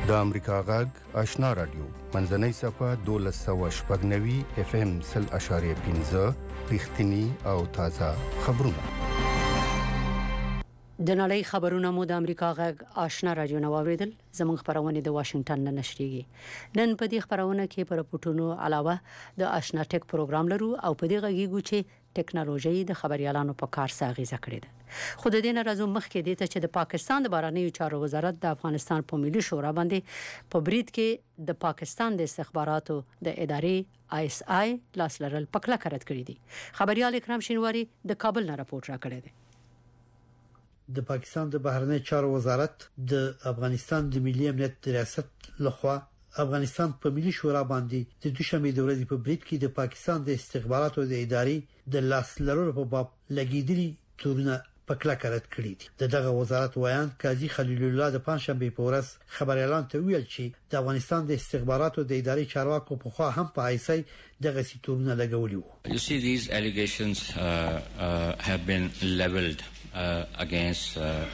د امریکا غږ آشنا رادیو منځنۍ صفه 1290 اف ام 0.15 رښتینی او تازه خبرونه. د نړۍ خبرونه مو د امریکا غږ آشنا رادیو نو اوریدل. زموږ خبرونه د واشنگټن نه نشریږي. نن په دې خبرونه کې پر پټونو علاوه د آشنا ټیک پروګرام لرو او په دې غږیږو چې ټیکنالوژي د خبريالانو په کار ساغیزه کړې ده. خو د دې نه راځو مخکې دې ته چې د پاکستان د بهرنیو چارو وزارت د افغانستان په ملي شورا باندې په برید کې د پاکستان د استخباراتو د ادارې ISI لاس لرل پکله کرت کړی دي. خبريال اکرام شینواری د کابل نه راپورټ راکړی دی. د پاکستان د بهرنی چارو وزارت د افغانستان د ملي امنیت ریاست لخوا افغانستان په ملي شورا باندې د دوشنبه د ورځې په بریټ کې د پاکستان د استخباراتو د ادارې د لاس لرلو په باب لګیدلي تورونه پکله کرت کړی دي. دغه وزارت وایي قاضي خلیل الله د پنځشنبه په ورځ خبريالان ته ویل چې د افغانستان د استخباراتو د ادارې چارواکو په خوا هم په ISI دغه سیتورونه لګولي وو. You see, these allegations have been leveled against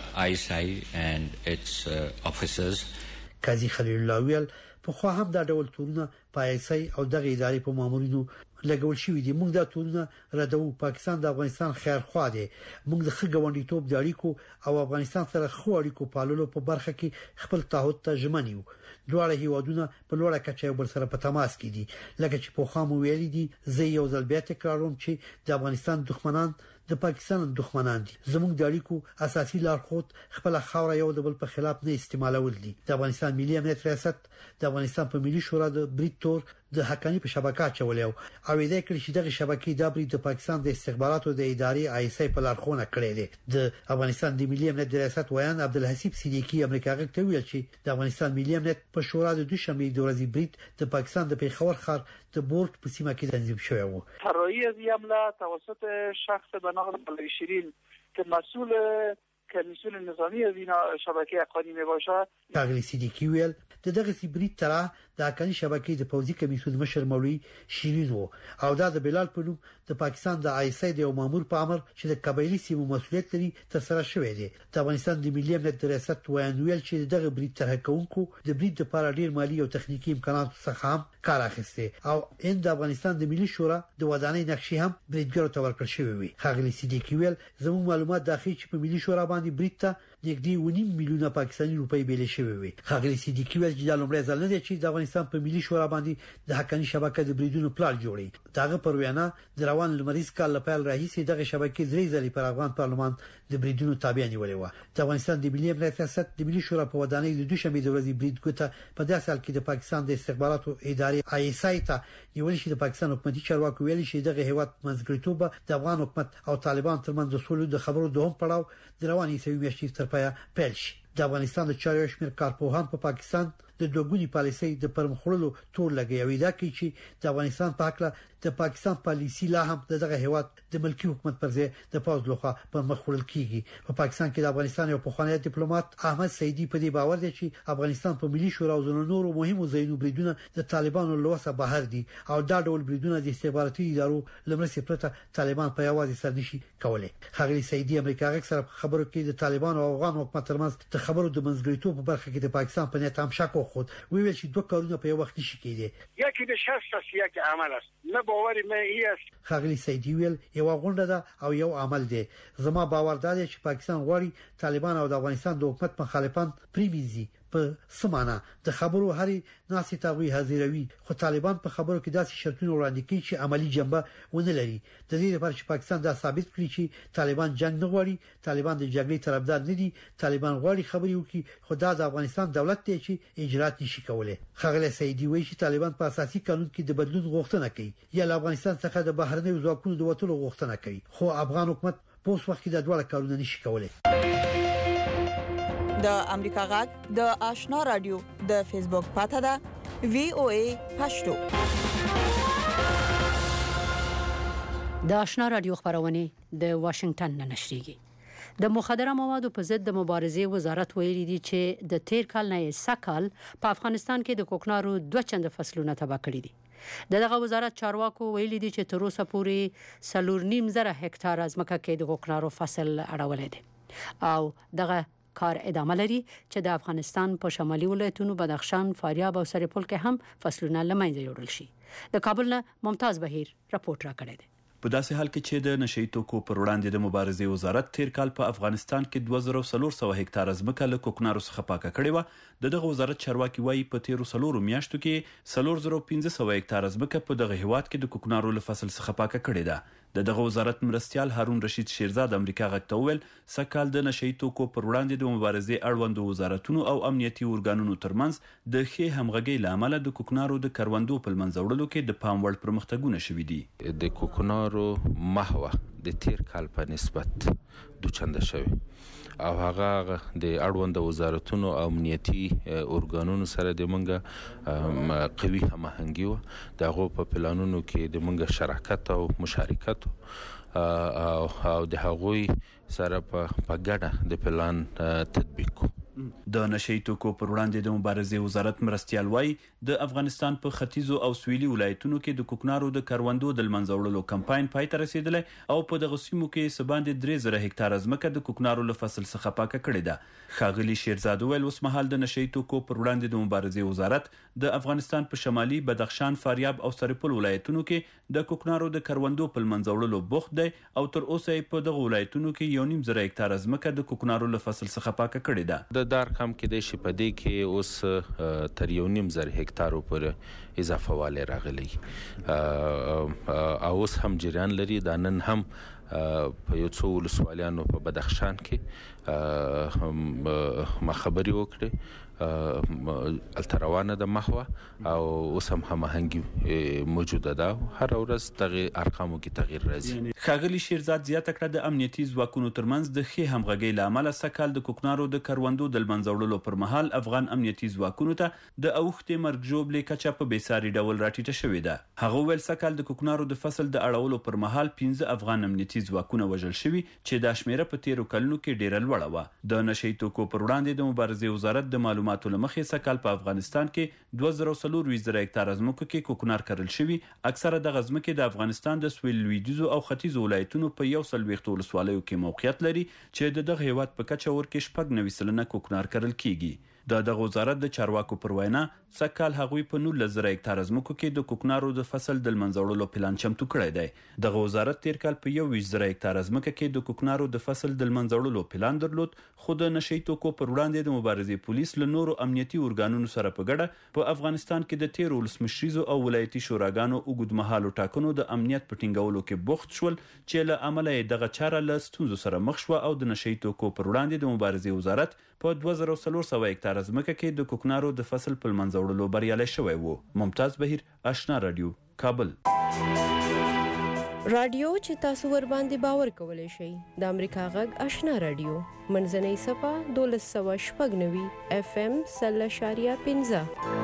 ISI and its officers. قاضي خلیل الله ویل په خوا هم دا ډول تورونه په ISI او دغه ادارې په مامورینو لګول شوې دي. موږ دا تورونه ردو. پاکستان د افغانستان خیر خوا دی. موږ د خګوندیتوب د اړیکو او افغانستان سره خو اړیکو پاللو په برخه کې خپل تعهد ته ژمنیو. دواړه هیوادونه په لوړه کچه یو بل سره په تماس کې دي. لکه چې په خامو ویلي دي زه یو ځل بیا تکراروم چې د افغانستان دښمنان د پاکستان دښمنان دي. زموږ د اړیکو اساسي لارښود خپل خاور یو د بل په خلاف نه استعمالول دي. د افغانستان ملي امنیت ریاست د افغانستان په ملي شورا د بریټور د حقانی په شبکه چولیو او دې کړي چې دغه شبکې د بری د پاکستان د استخباراتو د ادارې ISI په لارښوونه کړې ده. د افغانستان د ملي امنیت ریاست ویان عبدالحسیب صدیقی امریکا غږ ته ویل چې د افغانستان ملي امنیت په شورا د دوشنبه د ورځې بریټ د پاکستان د پیښور ښار د بورډ په سیمه کې تنظیم شوی و. طراحی از این حمله توسط شخص به نام بلوی شیرین که مسئول کمیسیون نظامی از این شبکه حقانی میباشد. تغلی صدیقی ویل دغه سیبریت ترا د حقانی شبکې د پوځي کمیسیون مشر مولوی شیرین وو او دا د بلال په نوم د پاکستان د ISI د یو مامور په امر چې د قبایلی سیمو مسولیت لري تر سره شوې دي. د افغانستان د ملي امنیت ریاست ویل چې دغه بریټ تر کوونکو د بریټ لپاره ډیر مالی او تخنیکی امکانات څخه هم کار اخیسته او د افغانستان د ملي شورا د ودانۍ نقشې هم بریټګر ته ورکړل شوې وي. خاغلی صدیقی ویل زموږ معلومات داخلي چې په ملي شورا باندې بریټ ته نږدې 1.5 میلیونه پاکستاني روپۍ بیل شوی وي. خاغلی صدیقی ویل چې د لومړي ځل نه دی چې د افغانستان په ملي شورا باندې د حقانی شبکې د بریډونو پلان جوړي. داغه پر وینا د روان لمریز کال لپاره راهیسې دغه شبکې درې ځلې پر افغان پارلمان د بریډونو تابع نیولې و. د افغانستان د ملي امنیت ریاست د ملي شورا په ودانۍ د دوشنبه د ورځې بریډ ګوته په داسې حال کې د پاکستان د استخباراتو ادارې ISI ته نیول شي. د پاکستان حکومتي چارواکو ویلي چې دغه هیواد منځګړیتوب د افغان حکومت او طالبان ترمنځ د سولې د خبرو دوهم پړاو د رواني سوي میاشتې تر پایه پیل شي. د افغانستان د چارو شمیر کارپوهان په پاکستان د دوګونی پالیسۍ د پرمخړلو تور لګي دا کوي چې د افغانستان په حق له د پاکستان پالیسي لا هم دغه هیواد د ملکی حکومت پر ځای د پوز لوخه پرمخړل کیږي. په پاکستان کې د افغانستان یو پخوانی ډیپلوماټ احمد سیدی په دې باور دی چې افغانستان په ملي شورا او نورو مهمو ځایونو بریډونه د طالبانو لوسه بهر دي او دا ډول بریډونه د استخباراتي ادارو لمرسي پرته طالبان په یوازې سر نشي کولای. خاغلی سیدی امریکا غږ سره خبرو کې د طالبان او افغان حکومت ترمنځ د خبرو د منځګړیتوب په برخه کې د پاکستان په نیت هم شک وخت ویل چې دوه کارونه په یو وخت نشي کېدی. یکی د شخص یک عمل است نه باور مې است. خاغلی سیدی ویل یو غونډه ده او یو عمل دی. زما باور دی چې پاکستان غواړي طالبان او د افغانستان د حکومت مخالفان پریویزي په سمانه د خبرو هرې ناسي تاوی حاضروي. خو طالبان په خبرو کې داسې شرطونه وړاندې کوي چې عملی جنبه ونه لري. د دې لپاره چې پاکستان دا ثابت کړي چې طالبان جنگ نه غواړي، طالبان د جګړې طرفدار نه دي، طالبان غواړي خبري وکړي خو دا د افغانستان دولت دی چې اجرات نشي کولای. خاغلی سیدی وایي چې طالبان په اساسي قانون کې د بدلون غوښتنه کوي یا له افغانستان څخه د بهرنیو ځواکونو د وټولو غوښتنه کوي خو افغان حکومت په اوس وخت کې د ډول کارونه نشي کولای. د امریکا غږ د آشنا رادیو د فیسبوک پاته ده VOA پښتو. د آشنا رادیو خبرونه د واشنگټن نه نشریږي. د مخدره موادو په ضد د مبارزې وزارت ویلي دی چې د تیر کال نه سکهال په افغانستان کې د کوکنارو 2 چنده فصلونه تباه کړي دي. دغه وزارت چارواکو ویلي دي چې تر اوسه پورې 4.5 زره هکتار ځمکه کې د کوکنارو فصل اړولې دي او دغه کار ادامه لري چې د افغانستان په شمالي ولایتونو بدخشان، فاریاب او سرپل کې هم فصلونه لمنځه یوړل شي. د کابل نه ممتاز بهیر راپورټ راکړی دی. په داسې حال کې چې د نشئی توکو پر وړاندې د مبارزې وزارت تیر کال په افغانستان کې 2400 هکتار ځمکه له کوکنارو څخه پاکه کړې و، دغه وزارت چارواکي وایي په تیرو 4 میاشتو کې 4500 هکتار ځمکه په دغه هیواد کې د کوکنارو له فصل څخه پاکه کړې ده. دغه وزارت مرستيال هارون رشید شیرزاد امریکا غږ ته وویل سکهال د نشئی توکو پر وړاندې د مبارزې اړوند وزارتونو او امنیتي اورګانونو ترمنځ د ښې همغږۍ لامل د کوکنارو د کروندو په منځ وړلو کې د پام وړ پرمختګونه شوي دي. د کوکنارو محوه د تیر کال په نسبت دوچنده شوی او هغه د اړوند وزارتونو او امنیتي اورګانونو سره د منګه قوي هماهنګي و دغه په پلانونو کې د منګه شراکت او مشارکت او د هغوی سره په ګډه د پلان تطبیق کو. د نشئی توکو پر وړاندې د مبارزې وزارت مرستيال وایي د افغانستان په ختیځو او سویلي ولایتونو کې د کوکنارو د کروندو د منځ وړلو کمپاین پای ته رسیدلی او په دغه سیمو کې سباندې 3000 هکتار ځمکه د کوکنارو له فصل څخه پاکه کړې ده. ښاغلي شیرزاد ویل اوس مهال د نشئی توکو پر وړاندې د مبارزې وزارت د افغانستان په شمالي بدخشان، فاریاب او سرپل ولایتونو کې د کوکنارو د کروندو په منځ وړلو بوخت دی او تر اوسه په دغه ولایتونو کې 1.5 هکتار ځمکه د کوکنارو له فصل څخه پاکه کړې ده. د دارقم کې د شي په دې کې اوس تر 1.5 هکتارو پر اضافه والی راغلی او اوس هم جریان لري. دا نن هم په یو څو ولسوالیانو په بدخشان کې ما خبري وکړه التروانه د محوه او اوس هم هماهنګي موجوده ده. هر ورځ دغه ارقامو کې تغییر راځي. ښاغلي شیرزاد زیاته کړه د امنیتي ځواکونو ترمنځ د ښې همغږۍ لامل سکهال د کوکنارو د کروندو د منځ وړلو پر مهال افغان امنیتي ځواکونو ته د اوښتې مرګ ژوبلې کچه په بیساري ډول راټیټه شوې ده. هغه ویل سکهال د کوکنارو د فصل د اړولو پر مهال 15 افغان امنیتي ځواکونه وژل شوي چې د شمیره په تیرو کلونو کې ډیره لوړه و. د نشئی توکو پر وړاندې د مبارزې وزارت د معلوماتو لمخې سکهال په افغانستان کې 2400 هکتار ځمکو کې کوکنار کرل شوي. اکثره د ځمکې د افغانستان د سویل لویدیځو او ختیځو ولایتونو په 140 ولسوالیو کې موقعیت لري چې دغه هیواد په کچه ورکې 90% کوکنار کرل کیږي. دغه وزارت د چارواکو پر وینا سکهال هغوی په 19 هکتار ځمکو کې د کوکنارو د فصل د منځ وړلو پلان چمتو کړی دی. دغه وزارت تیر کال په 21 هکتار ځمکه کې د کوکنارو د فصل د منځ وړلو پلان درلود، خو د نشئی توکو پر وړاندې د مبارزې پولیس له نورو امنیتي اورګانونو سره په ګډه په افغانستان کې د 13 ولسمشریزو او ولایتي شوراګانو اوږدمهالو ټاکنو د امنیت په ټینګولو کې بوخت شول چې له امله دغه چاره له ستونزو سره مخ شو او د نشئی توکو پر وړاندې د مبارزې وزارت په 2400 هکتار ځمکه کې د کوکنارو د فصل په منځ وړلو بریالی شوی و. ممتاز بهیر، آشنا رادیو، کابل. رادیو چې تاسو ور باندې باور کولای شئ د امریکا غږ آشنا رادیو منځنۍ صفه 1290 FM 0.15.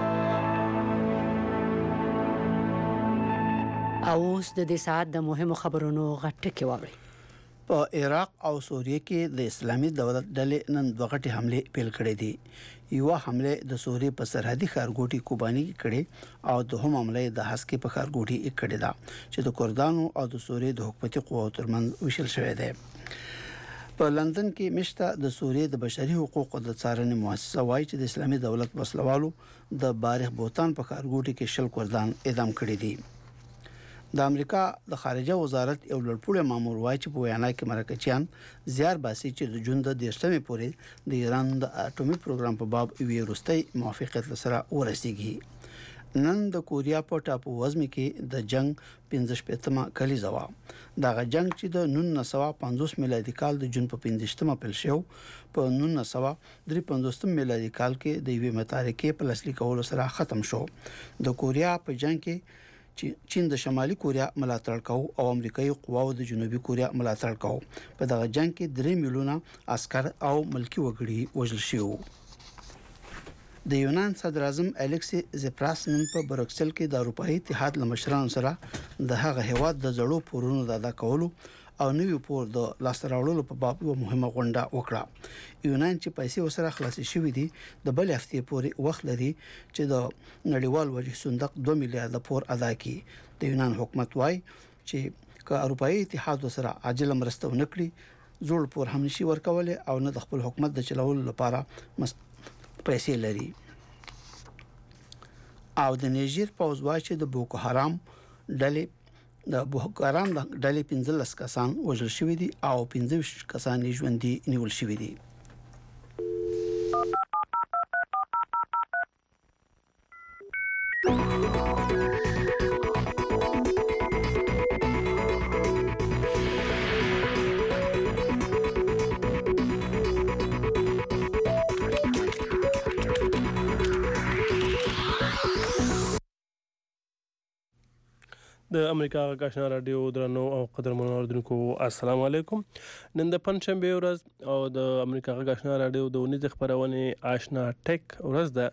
اوس د دې ساعت د مهمو خبرونو غټه واوري. په عراق او سوریه کې د اسلامي دولت ډلې نن دوه غټي حمله پیل کړې دي. یو حمله د سوریه په سرحدي ښارګوټي کوباني کې کړې او دوهم حمله د حسکې په ښارګوټي کې کړې ده چې د کردانو او د سوریه د حکومتي قوتو ترمنځ وشل شوې ده. په لندن کې مشته د سوریه د بشري حقوقو د څارنې مؤسسه وايي چې د اسلامي دولت وسلوالو د بارغ بوتان په ښارګوټي کې شل کردان اعدام کړي دي. د امریکا د خارجه وزارت یو لړپوړی مامور وایي چې په وینا کې مرکچیان زیار باسي چې د جون د 13مې پورې د ایران د اټومي پروګرام په باب یو وروستي موافقت سره ورسیږي. نن د کوریا په ټاپو وزمه کې د جنگ 15مه کلیزه و. دغه جنگ چې د 1950 میلادي کال د جون په 15مه پیل شو په 1953 میلادي کال کې د یوې متارکې په لاسلیک کولو سره ختم شو. د کوریا په جنگ کې چین د شمالي کوریا ملاتړ کوي او امریکایي قواو د جنوبي کوریا ملاتړ کوي. په دغه جنگ کې 3 میلیونه عسكر او ملکی وګړي وژل شوي. د یونان صدر اعظم الیکسی زپراس نن په بروکسل کې د اروپאי اتحاد لمشرانو سره د هغه هواد د زړو پورونو د ادا کولو او نوې پور د لاستراوړلو په باب یو مهمه غونډه وکړه. یونان چې پیسې وسره خلاصې شوې دي د بل هفتې پورې وخت لري چې د نړیوال وجه صندوق 2 میلیارډ پور ادا کړي. د یونان حکومت وايي چې که اروپאי اتحاد سره عاجل مرسته ونکړي زوړ پور هم نشي ورکولای او نه د خپل حکومت د چلولو لپاره پیسې لري. او د نیجر پوز وايي چې د بوکو حرام ډلې 15 کسان وژل شوي دي او 15 کسان ژوندي نیول شوي دي. د امریکا غاښنا رادیو درنو او قدرمنو اوریدونکو السلام علیکم. نن د پنځشنبه ورځ او د امریکا غاښنا رادیو د ونیز خبرونه آشنا ټیک ورځ ده.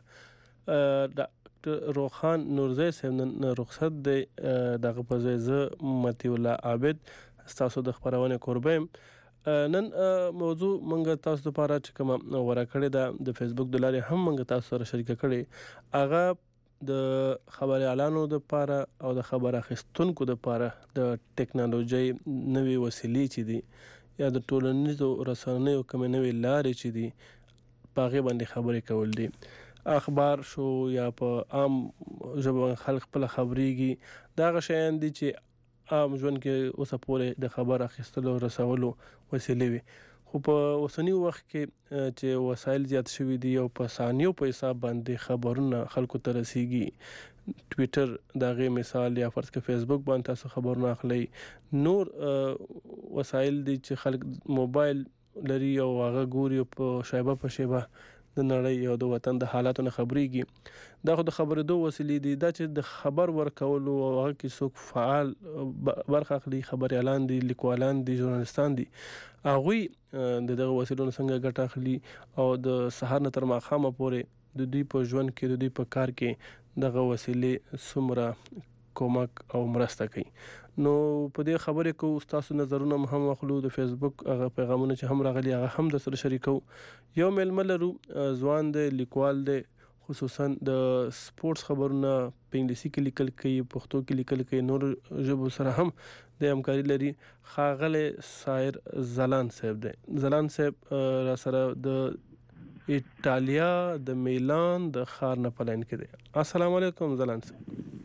ډاکټر روخان نورزی صاحب نن رخصت دی دغه په ځای زه متی الله عابد تاسو د خبرونه قربم. نن موضوع منګه تاسو لپاره چې کوم ورکړې ده د فیسبوک د لارې هم منګه تاسو سره شریک کړي. هغه د خبر اعلانو د لپاره او د خبر اخیستونکو د لپاره د ټکنالوژي نوې وسیلې چې دي یا د ټولنیزو رسنیو کوم نوې لارې چې دي پاغه باندې خبرې کول دي. اخبار شو یا په عام ژبه خلک په خبريږي دا غشيان دي چې عام ژوند کې اوسه پورې د خبر اخیستلو رسولو وسیلې وي. خو په اوسنی وخت کې چې وسایل زیات شوي دي او په ثانیو په حساب باندې خبرونه خلکو ته رسیږي. ټویټر دغه مثال یا فرض کې فیسبوک باندې تاسو خبرونه اخلي. نور وسایل دي چې خلک موبایل لري او هغه ګوري په شایبه په شیبه د نړۍ او د وطن د حالاتو خبريږي. دا خو د خبرېدو وسیلې دي دا چې د خبر ورکولو او هغه کې څوک فعال برخه اخلي خبر اعلان دي لیکوالان دي ژورنالستان دي هغه دغه وسیلو څنګه ګټه اخلي او د سحر نه تر ماخامه پورې د دوی په ژوند کې د دوی په کار کې دغه وسیلې څومره کومک او مرسته کوي. نو په دې خبرې کو تاسو نظرونه هم واخلو. د فیسبوک هغه پیغامونه چې هم راغلي هغه هم د سره شریکو. یو ململ لرو ځوان د لیکوال د خصوصا د سپورتس خبرونه په انګلیسي کې لیکل کوي پښتو کې لیکل کوي نور ژبو سره هم د همکاري لري. خاغله سایر زلان صاحب دی. زلان صاحب را سره د ایتالیا د میلان د خار نه پلاین کې دی. السلام علیکم زلان صاحب.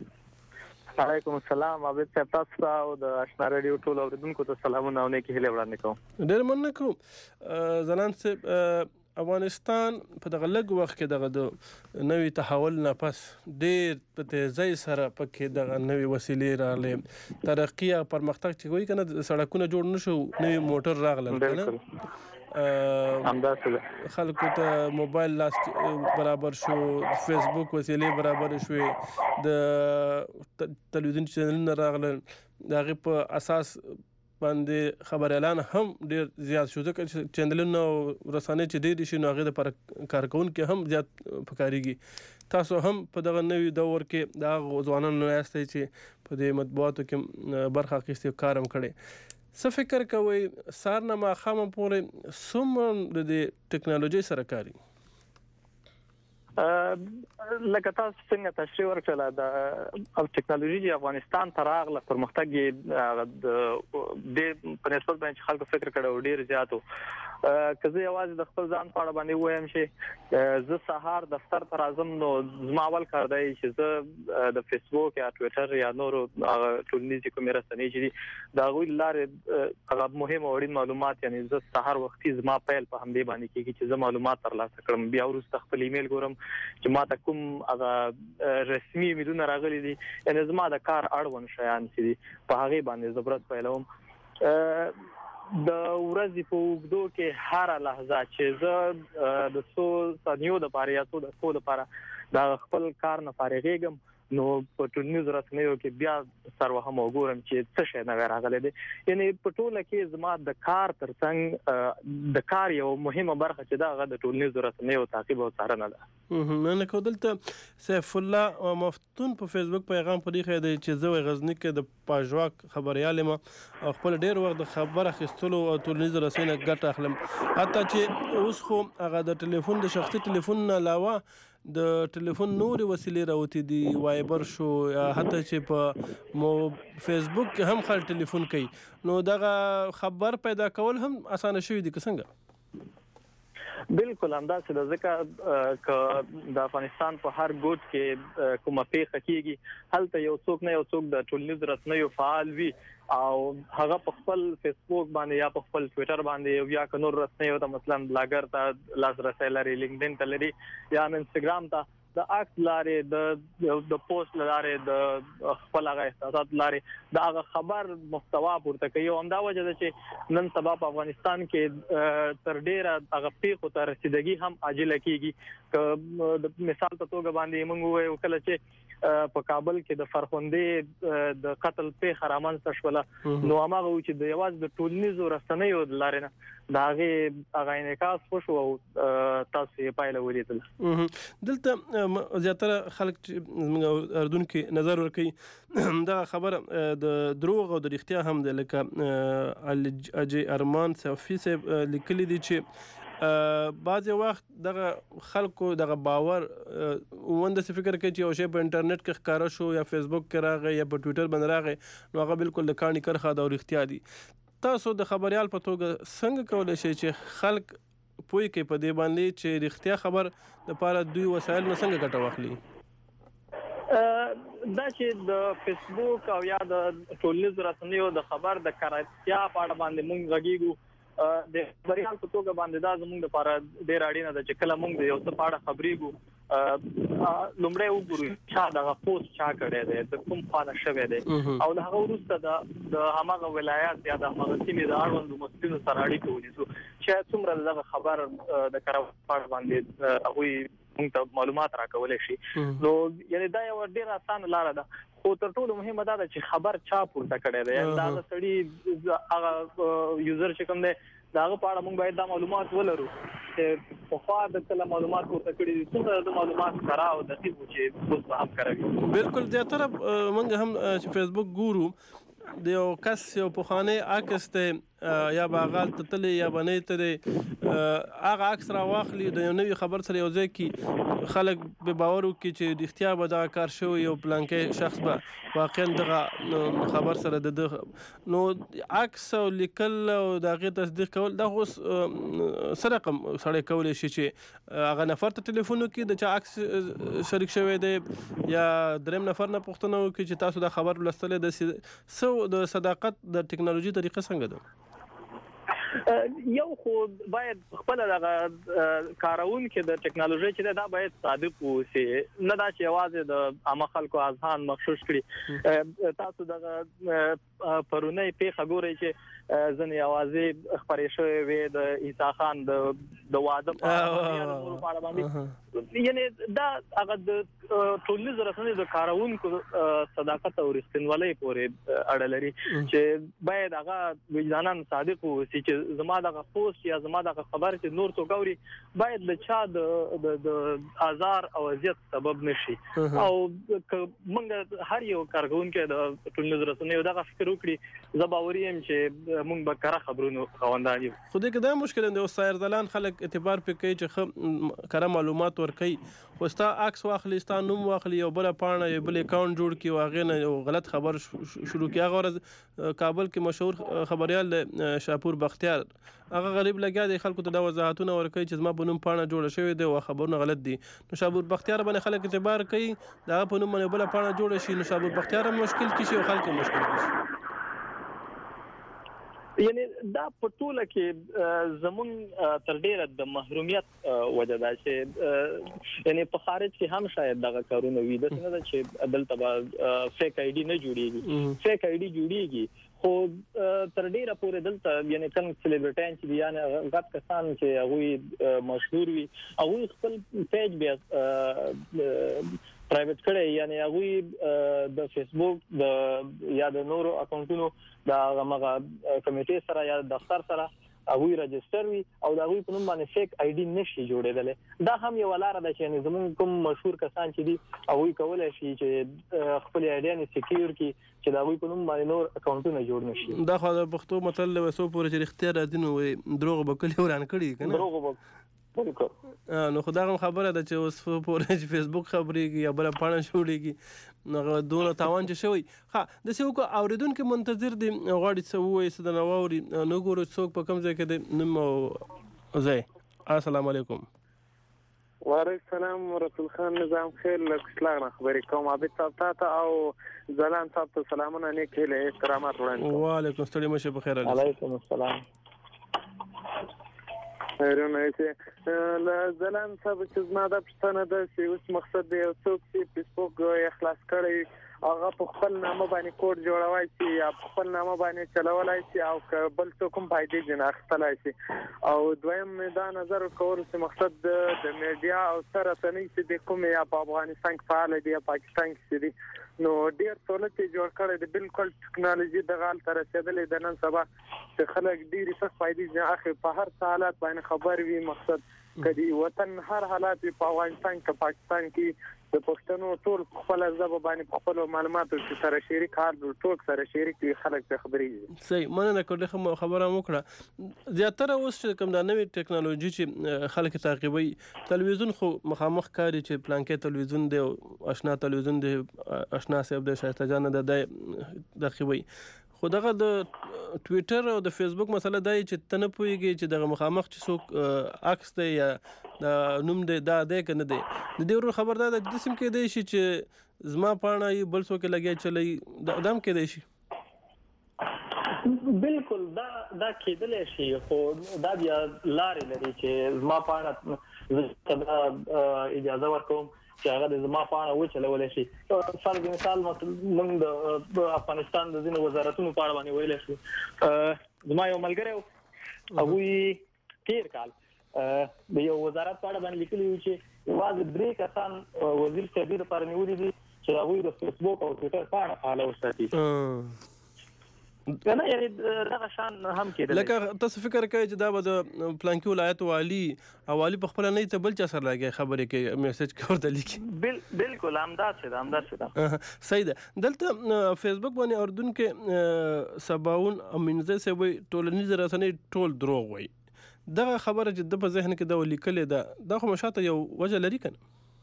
وعلیکم السلام. عابد صاحب تاسو او د آشنا رادیو ټول اوریدونکو ته سلامونه او نیکی هیله وړاندې کوم. ډېر مننه کوم. زلان صاحب افغانستان په دغه لږ وخت کې دغه د نوې تحول نه پس ډېر په تیزی سره پکې دغه نوې وسیلې راغلې ترقی او پرمختګ چې وایي کنه سړکونه جوړ نشو نوې موټر راغلل کنه خلکو ته موبایل لاس برابر شو فیسبوک وسیلې برابر شوې د تلویزیون چینلونه راغلل دغه په اساس باندې خبر اعلان هم ډیر زیات شو ځکه چې چینلونه رسانه چې ډیر شي نو هغه د کارکون کې هم زیات پکاريږي. تاسو هم په دغه نوې دور کې دا ځوانانو یاستئ چې په دې مطبوعاتو کې برخه اخیستي کارم کړي. څه فکر کوئ سار نه ماخامه پورې څومره د ټکنالوژي سره کاري؟ لکه تاسو څنګه تشریح ورکړه د ټکنالوژي د افغانستان تر اغله پرمختګ د په نسبت باندې خلکو فکر کړو ډیر زیاتو. کزه یوازې د خپل ځان په اړه باندې وایم چې زه سهار دفتر ته راځم نو زما اول کار دی چې زه د فیسبوک یا ټویټر یا نور ټولنیزې کومې رسنۍ چې دا غوي لارې هغه مهم او اړین معلومات یعنی زه سهار وختي زما پیل په همدې باندې کېږي چې زه معلومات ترلاسه کړم. بیا وروسته خپل ایمیل ګورم چې ما ته کوم هغه رسمي ایمیلونه راغلي دي یعنی زما د کار اړوند شیان چې په هغه باندې زبرت پیلوم. د ورځې په وګړو کې هر لحظه چې زه د څو ثانیو د پاره یا څو د څو لپاره دا خپل کار نه فارغېږم نو په ټولنیزو رسنیو کې بیا سره هم وګورم چې څه شي نه راغلي دي. یعنی په ټوله کې زما د کار ترڅنګ د کار یو مهمه برخه چې دا د ټولنیزو رسنیو تعقیب او څارنه ده. نه کودلته سیف الله مفتون په فیسبوک پیغام پرې دی چې زه غزنی کې د پاجواک خبريال ما خپل ډیر وخت د خبر اخیستلو او ټولنیزو رسنیو ګټه اخلم حتی چې اوس خو هغه د ټلیفون د شخصي ټلیفون نه علاوه د ټلیفون نور وسیلې راوتی دي وایبر شو یا حتی چې په فیسبوک کې هم خلک ټلیفون کوي نو دغه خبر پیدا کول هم اسانه شوی دي که څنګه بالکل همداسې ده ځکه که د افغانستان په هر ګوټ کې کومه پیښه کیږي هلته یو څوک نه یو څوک د ټولنیز رسنیو فعال وي او هغه په خپل فیسبوک باندې یا په خپل ټوئیټر باندې یا که نور رسنیو ته مثلا بلاګر ته لاسرسی لري لینکډین ته لري یا انستګرام ته د اکس لارې د پوسټ لارې د خپل هغه احساسات لارې د هغه خبر محتوا پورته کوي او همدا وجه ده چې نن سبا په افغانستان کې تر ډیره هغه پیښو ته رسیدګي هم عاجله کیږي که د مثال په توګه باندې موږ وایو کله چې په کابل کې د فرخندې د قتل پیښه رامنځته شوله نو هغه و چې د یوازې د ټولنیزو رسنیو لارې نه دا هغه انعکاس وشو او تاسو یې پایله ولیدل دلته زیاتره خلک چې اردن کې نظر ورکوي دا خبر د دروغ او د رښتیا هم د لکه اجي ارمان صافي صاحب لیکلي دي چې بعض وخت دغه خلکو دغه باور وند څه فکر کوي چې یو شی په انټرنیټ کې ښکارا شو یا فیسبوک کې راغی یا په ټوئیټر باندې راغی نو هغه بالکل د کاڼي کرخه دا رښتیا دي تاسو د خبريال په توګه څنګه کولای شئ چې خلک پوي کې په دې باندې چې رښتیا خبر د لپاره دوی وسایل نه څنګه ګټه واخلي دا چې د فیسبوک او یا د ټولنیزو رسنیو د خبر د کارتیا په اړه باندې موږ غږیږو د خبريال په توګه باندې دا زموږ لپاره ډېر اړینه ده چې کله موږ یو څه په اړه خبرېږو لومړی وګورو چې دا پوسټ چا کړی دی د کوم خانه شوی دی او د هغه وروسته د هغه ولایت یا د هغه سیمې د اړوندو مسؤلینو سره اړیکه ونیسو چې څومره دغه خبر د کاروبار باندې هغه موږ ته معلومات راکولای شي نو یعنی دا یو ډیر اسانه لار ده خو تر ټولو مهمه دا ده چې خبر چا پورته کړی دی دا سړی هغه یوزر چې کوم دی داغه په اړه موږ باید دا معلومات ولرو چې په خوا د کله معلومات ورته کړی دي څنګه د معلومات سره او د دې چې اوس هم کوي بالکل د طرف موږ هم چې فیسبوک ګورو د یو کس یو په خانه عکس ته یا باغال تتلی یا بنې ته هغه عکس را واخلي د یو نوې خبر سره یو ځای کې خلک به باور وکړي چې د اختیار به دا کار شوی یو پلانکې شخص به واقعا دغه خبر سره د نو عکس او لیکل او دغه تصدیق کول دا اوس سره رقم سره کول شي چې هغه نفر ته ټلیفون وکړي د چا عکس شریک شوی دی یا دریم نفر نه پوښتنه وکړي چې تاسو دا خبر ولستلې د صداقت د ټکنالوژي طریقه څنګه ده یو خو باید خپل دغه کارون کې د ټکنالوژي چې دا باید صادق اوسي نه دا چې یوازې د عامه خلکو اذهان مخشوش کړي تاسو دغه پرونی پیښه ګورئ چې ځنې اوازې خبرې شوې وې د عیسی خان د واده په اړه باندې یعنی دا هغه د ټولنیزو رسنیو د کارونکو صداقت او رښتینولۍ پورې اړه لري چې باید هغه وجداناً صادق اوسي چې زما دغه پوسټ یا زما دغه خبر چې نور څوک اوري باید د چا د آزار او اذیت سبب نشي او موږ هر یو کارکونکو د ټولنیزو رسنیو دغه فکر وکړي زه باوري یم چې موږ به کار خبرونو خواندان یو خو دې کې دا مشکل دی او سایرزلان خلک اعتبار پکې کوي چې کار معلومات ورکي خو ستا عکس واخلي ستا نوم واخلي یو بل پاڼه یو بل اکاونټ جوړ کی واغې نه یو غلط خبر شروع کی هغه کابل کې مشهور خبريال شاپور بختیار هغه غریب لګیا دی خلکو ته د وضاحتونه ورکوي چې زما په نوم پاڼه جوړه شوې ده او خبرونه غلط دي نو شاپور بختیار باندې خلک اعتبار کوي دا په نوم باندې بل پاڼه جوړه شي نو شاپور بختیار مشکل کیږي او خلک مشکل کیږي یعنی دا په ټوله کې زمون تر ډیره د محرومیت وجه ده چې یعنی په خارج کې هم شاید دغه کارونه وي د څه نه چې دلته فیک آی ډی نه جوړیږي فیک آی ډی جوړیږي خو تر ډیره پورې دلته یعنی کوم سلیبریټان چې یعنی غټ کسان چې هغه مشهور وي هغه خپل پیج بیا پرایویټ کړي یعنی هغه د فیسبوک د یا د نورو اکاونټونو د هغه کمیټې سره یا دفتر سره هغه رجستر وي او دا هغه په نوم باندې فیک آی ډی نشي جوړېدل دا هم یو لار ده چې زموږ کوم مشهور کسان چې دي هغه کولای شي چې خپل آی ډی نه سکیور کی چې دا هغه په نوم باندې نور اکاونټونه جوړ نشي دا خو د پښتو متل وسو پورې چې اختیار راځي نو دروغ به کلی وران کړي کنه دروغ به نو خدای خبره ده چې اوس پورې فیسبوک خبرېږي یا بل پاڼه جوړېږي نو دونه تاوان چې شوی ها د څه وکړو اوریدونکو منتظر دي غواړي څه وایي څه نه واوري نو ګورو څوک په کوم ځای کې دی نوم زه السلام علیکم وعلیکم السلام رسول خان نظام خیر له کشلاغ خبرې کوم عابد صاحب ته او زلان صاحب ته سلامونه نیک هیله احترامات وړاندې وعلیکم السلام شه بخیر علیکم السلام خیرونه چې زلان صاحب چې زما د پښتنه د اوس مقصد دی څوک چې فیسبوک اخلاص کړي هغه په خپل نامه باندې کوډ جوړوي چې یا په خپل نامه باندې چلولای شي او بل څوک هم فائدې جن اخستلای شي او دویم دا نظر کول چې مقصد د میډیا او سره تنې چې د کوم یا په افغانستان کې فعال دي یا پاکستان کې دي نو ډیر سہولت جوړ کړي د بالکل ټکنالوژي د غال تر رسیدلې د نن سبا چې خلک ډیری څه فائدې نه اخی په هر حالت باندې خبر وي مقصد کدي وطن هر حالات په افغانستان کې پاکستان کې د پښتنو ټول خپل ځب باندې خپل معلوماتو سره شریک حال ټول سره شریک خلک ته خبري صحیح مننه کوله خبره وکړه زیاتره اوس کوم د نوې ټکنالوژي چې خلک تعقیبوي تلویزیون خو مخامخ کاری چې پلانکې تلویزیون دی آشنا تلویزیون دی آشنا صاحب د شایسته جان د دخوي خو دغه د ټوئیټر او د فیسبوک مسله دی چې تنه پويږي چې دغه مخامخ چې څوک عکس دی یا د نوم دی دا دی کنه دی د دې ورو خبر ده د جسم کې دی شي چې زما پاڼه بل څوک لګي چلی دم کې دی شي بالکل دا کېدل شي خو دا بیا لارې لري چې زما پاڼه اجازه ورکوم چې هغه د زما پاڼه وچلول شي فرض مثال موږ د افغانستان د ځینو وزارتونو په اړه باندې ویل شو زما یو ملګری هغه تیر کال د یو وزارت په اړه باندې لیکلی و چې واځي درې کسان وزیر صاحب لپاره نیولې دي چې هغه د فیسبوک او ټوئیټر په اړه فعال وساتي کنه یعنی دا شان هم کېدل لکه تاسو فکر کوئ چې دا به د پلانکی ولایت والی حوالی په خپل نه ته بل چا سره لګي خبرې کې میسج کوته لیکي بالکل همدار څه صحیح ده دلته فیسبوک باندې اردن کې سباون امینزه سوي ټولنیز رسنۍ ټول دروغ وای دا خبره چې د په ذهن کې دا ولیکل دا خو مشاته یو وجه لري کنه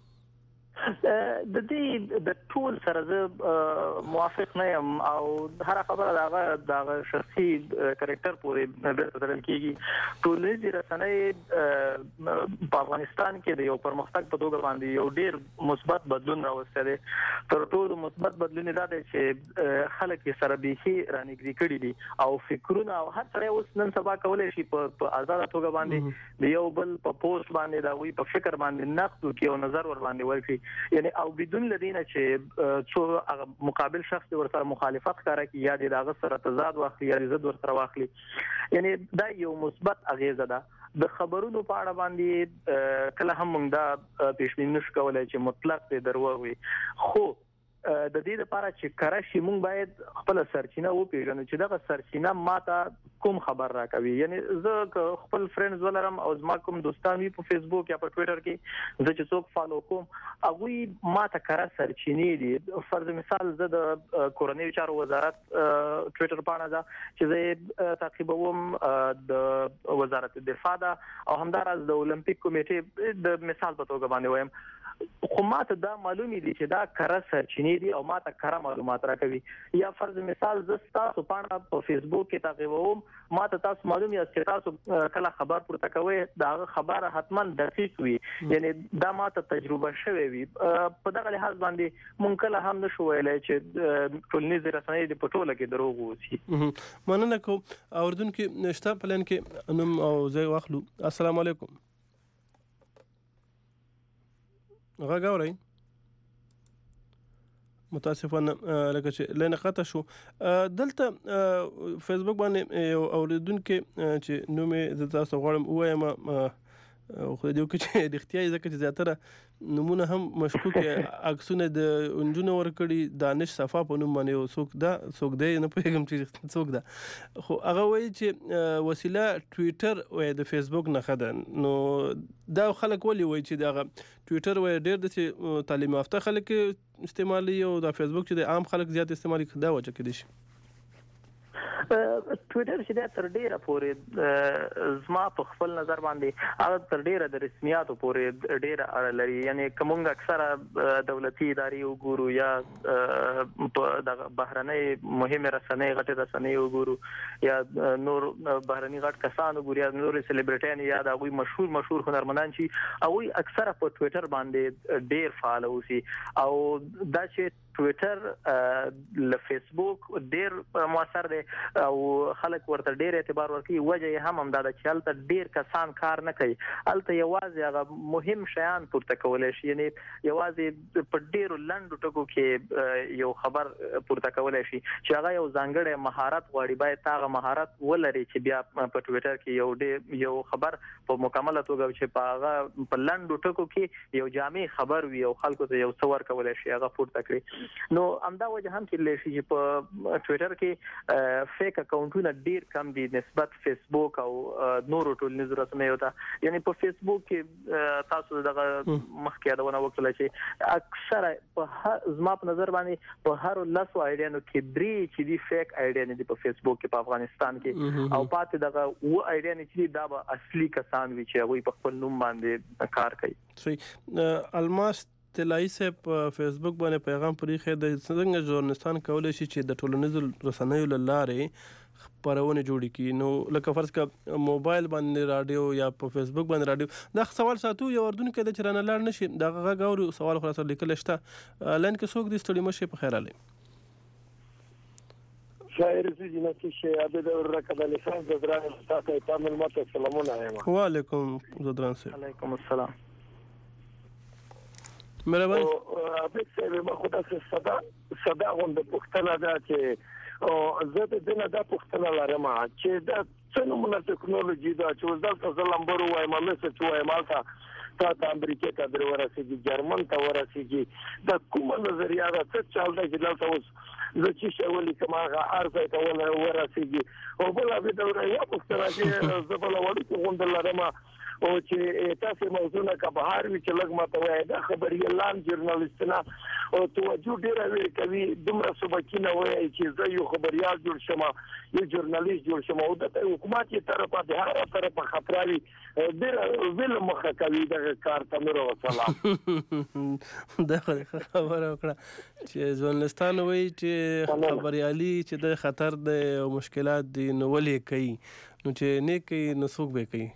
د دې د ټول سره زه موافق نه یم او هر خبره دا شخصي کریکټر پورې بدل کیږي ټولنیز رسنۍ په افغانستان کې د یو پرمختګ په توګه باندې یو ډیر مثبت بدلون راوستي دي تر ټولو مثبت بدلون دا دی چې خلک یې سره بيخي رانګړي کړي دي او فکرونه او هر څه اوس نن سبا کولای شي په آزاد توګه باندې د یو بل په پوسټ باندې دا وی په فکر باندې نقد کوي او نظر ور باندې ورکړي یعنی او بدون لدینه چې څو مقابل شخص ورسره مخالفت کوي یا د هغه سره تضاد واخلي یا ضد ورسره واخلي یعنی دا یو مثبت اغیزه ده د خبرونو په اړه باندې کله هم موږ دا پیشبینی نشو کولای چې مطلق دروغ وي خو د دې لپاره چې کراشي موږ باید خپل سرچینه وپیژنو چې دغه سرچینه ماته کوم خبر راکوي یعنی زه خپل فرندز ولرم او زما کوم دوستان وي په فیسبوک یا په ټوئیټر کې زه چې څوک فالو کوم هغه ماته کرا سرچینې دي فرض مثال زه د کورنۍ چارو وزارت ټوئیټر باندې دا چې زه تعقیبوم د وزارت دفاع او همدارس د اولمپیک کمیټې د مثال په توګه باندې وایم خو ماته دا معلومي دي چې دا کره سرچینې دي او ماته کره معلومات راکوي یا فرض مثال زه تاسو باندې په فیسبوک کې تعقیبوم ماته تاسو معلومي چې تاسو کله خبر پورته کوي دا خبره حتما دقیق وي یعنی دا ماته تجربه شوی وي په دغه لحاظ باندې مونږ کله هم نشو ویلای چې ټولنیز رسنۍ د پټوله کې دروغ وسی مننه کوم اردن کې نشته پلان کې نوم او زه واخلو السلام علیکم غاوري متاسفانه لکه چې لنه قطع شو دلته فیسبوک باندې اوریدونکو چې نومې د تاسو غواړم وایم خو دې وکړي چې د اختیاري ځکه چې زیاتره نمونه هم مشکوک عکسونه د انجونو ورکړي دانش صفا په نوم باندې څوک دی نه پوهیږم چې څوک ده خو هغه وایي چې وسیله ټوئیټر او د فیسبوک نه خده نو دا خلک ولي وایي چې دا ټوئیټر وایي ډېر د تعلیم یافته خلک استعمالي او د فیسبوک چې د عام خلک زیات استعمالي دا وجه کې دي ټوئیټر چې دا تر ډیره پورې زما په خپل نظر باندې هغه تر ډیره د رسمیاتو پورې ډیره اړه لري. یعنی کومه اکثره دولتي ادارې وګورو یا د بهرنۍ مهمه رسنۍ غټه رسنۍ وګورو یا نور بهرني غټ کسان وګورو یا نور سلیبریټیان یا د هغوی مشهور هنرمندان چې هغوی اکثره په ټوئیټر باندې ډیر فعال اوسي او دا چې ټوئیټر له فیسبوک ډیر موثر دی او خلک ورته ډیر اعتبار ورکوي. وجه هم دا ده چې هلته ډیر کسان کار نه کوي، هلته یوازې هغه مهم شیان پورته کولی شي. یعنی یوازې په ډیرو لنډو ټکو کې یو خبر پورته کولی شي چې هغه یو ځانګړی مهارت غواړي. باید هغه مهارت ولري چې بیا په ټوئیټر کې یو خبر په مکمله توګه چې په هغه په لنډو ټکو کې یو جامع خبر وي او خلکو ته یو څه ورکولی شي هغه پورته کړي. نو همدا وجه هم کې لشي چې په ټوئیټر کې فیک اکاونټونه ډیر کم دي نسبت فیسبوک او نورو ټولنیزو رسنیو ته. یعنی په فیسبوک کې تاسو دغه مخکې یادونه وکړه چې اکثره په زما په نظر باندې په هر 10 آیډیانو کې 3 چې دي فیک آیډیان دي په فیسبوک کې په افغانستان کې او پاتې دغه و آیډیان چې دا به اصلي کسان وي چې هغه په خپل نوم باندې کار کوي. صحیح. الماس طلایي صاحب په فیسبوک باندې پیغام پرېښی د څنګه ژورنالستان کولی شي چې د ټولنیزو رسنیو له لارې خپرونه جوړې کړي. نو لکه فرض کړه موبایل باندې راډیو یا په فیسبوک باندې راډیو دا سوال ساتو یو اردوونکی دی چې رانه لاړ نشي دغه غږ اوري سوال خو سره لیکلی شته. لاین کې څوک دي ستړي مه شئ په خیر علي شاعر زینتی شي عبد الرکب لسان زدران تاسو ته ملمت سلامونه وایم. وعلیکم زدران صاحب. علیکم السلام. مرحبا. عبد صاحب ما خدا څه صدا غونډه پښتنه ده چې زه د دې نه دا پښتنه لرم چې دا څنګه ټکنالوژي دا چې وزارت زلمبر وایم مسج وایم تا امریکا ته در ورسېږي جرمن ته ورسېږي دا کومه نظریه ده څه چل دی چې دلته اوس زه چې شولې کوم هغه ارزه ته ورسېږي او بل به دا یو پښتنه چې زه بل وړي غونډه لرم او چې تاسو موضوعونه کا بهر وی چې لګ ماته وای دا خبري اعلان ژورنالیستنا او توجه ډیره وی کوي دومره سبکینه وای چې زه یو خبريال جوړ شم یو ژورنالیست جوړ شم او د حکومت طرفه د هر طرفه خطرالي ډیره ویل مخه کوي دا کار ته نور وصله دا خبره وکړه چې ژورنالستان وای چې خبريالي چې د خطر د مشکلات دي نو ولې کوي نو چې نه کوي نو څوک به کوي.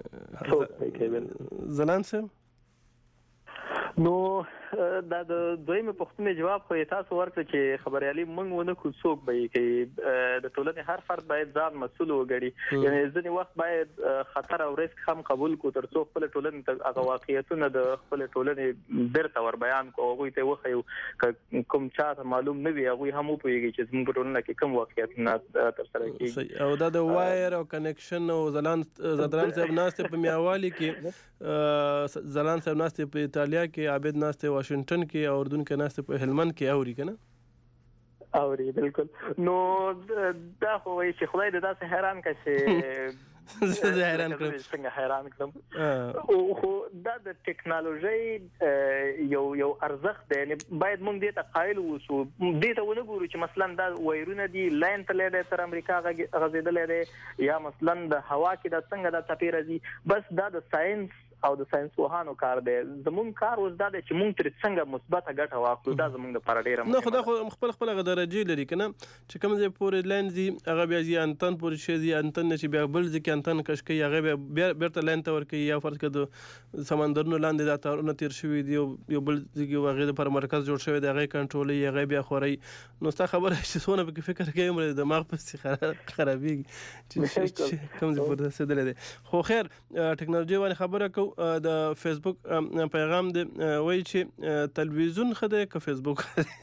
زلان صاحب نو دا د دویمه پوښتنې جواب خو تاسو ورکړ چې خبريالي موږ ونه کو څوک به کوي د ټولنې هر فرد باید ځان مسؤل وګڼي. یعنی ځینې وخت باید خطر او ریسک هم قبول کو تر څو خپل ټولنې ته هغه واقعیتونه د خپل ټولنې بیرته ور بیان کو هغه ته وخیو کوم چاته معلوم نه وي هغه هم پوهیږي چې زموږ په ټولنه کې کوم واقعیتونه تر سره کیږي. او دا د وایر او کنیکشن او زدران صاحب ناسته په میاوالي کې زلان صاحب ناسته په ایتالیا کې عابد ناسته واشنگټن کې او اردن کې ناسته په هلمند کې اوري کنه اوري بالکل. نو دا خو وایي چې خدای دې تاسو حیران کړي زه حیران کړم څنګه حیران کړم او خو دا د ټکنالوژي یو ارزښت دی. یعنی باید موږ دې ته قایل اوسو دې ته ونه ګورو چې مثلا دا وایرونه دي لاین ته لیدل تر امریکا غځېدل دي یا مثلا د هوا کې دا څنګه دا تپی راځي بس دا د ساينس او د ساينس وهانو کار دی. زموږ کار اوس دا دی چې موږ تر څنګه مثبته ګټه واخلو دا زموږ لپاره ډیره مهمه ده. نه خو دا خو خپل درجه لري کنه چې کوم ځای پورې لاین دي هغه بیا ځي انتن پورې شي ځي انتن چې بیا بل ځکه انتن کش کوي هغه بیا بیرته لاین ته ورکوي یا فرض کړه سمندرونو لاندې دا تارونه تیر شوي دي یو بل ځکه هغه لپاره مرکز جوړ شوی دی هغه کنټرولي هغه بیا خوري. نو ستا خبره چې څونه به فکر کوي مې دماغ په خرابېږي چې کوم ځای پورې رسېدلی دی. خو خیر ټکنالوژي باندې خبره کوو د فیسبوک پیغام دی وایي چې تلویزیون ښه دی که فیسبوک